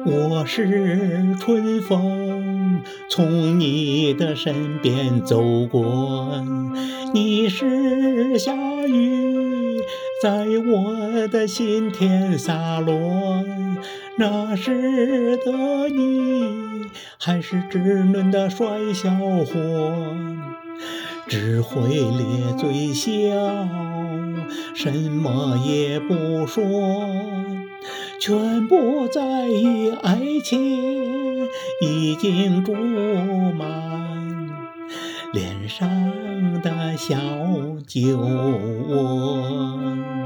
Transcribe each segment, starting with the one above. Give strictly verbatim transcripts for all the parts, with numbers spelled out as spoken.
我是春风，从你的身边走过；你是夏雨，在我的心田洒落。那时的你，还是稚嫩的帅小伙，只会咧嘴笑，什么也不说，全不在意爱情已经注满脸上的小酒窝。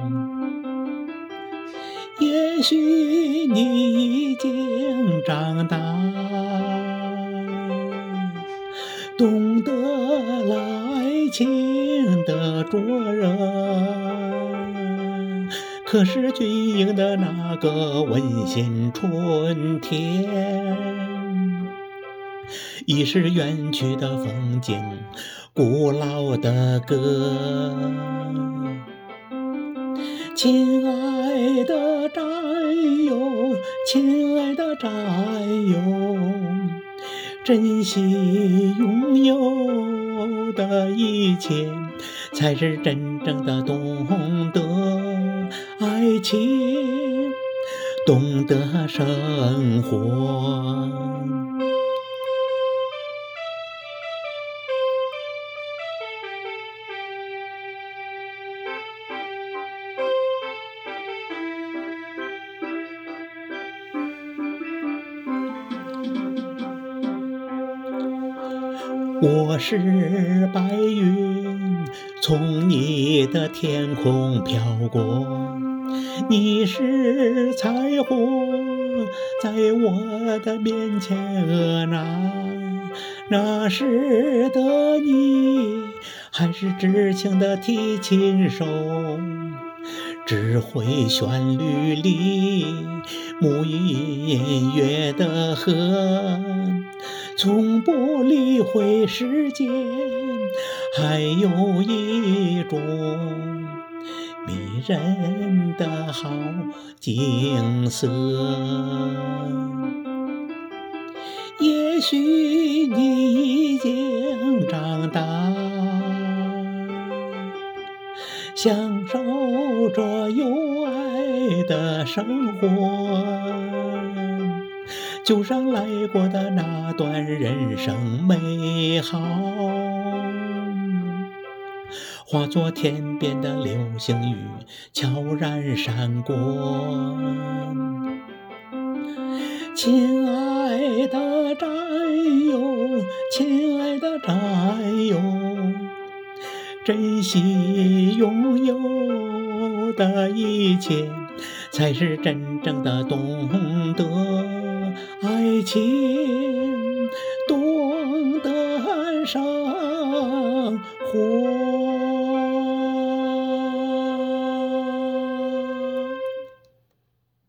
也许你已经长大，懂得了爱情的灼热，可是军营的那个温馨春天，已是远去的风景，古老的歌。亲爱的战友，亲爱的战友，珍惜拥有的一切，才是真正的懂得爱情，懂得生活。我是白云，从你的天空飘过；你是彩虹，在我的面前婀娜。那时的你，还是知情的提琴手，只会旋律里沐浴音乐的河，从不理会时间，还有一种迷人的好景色。也许你已经长大，享受着有爱的生活，就让来过的那段人生美好，化作天边的流星雨，悄然闪过。亲爱的战友，亲爱的战友，珍惜拥有的一切，才是真正的懂得爱情，懂得生活。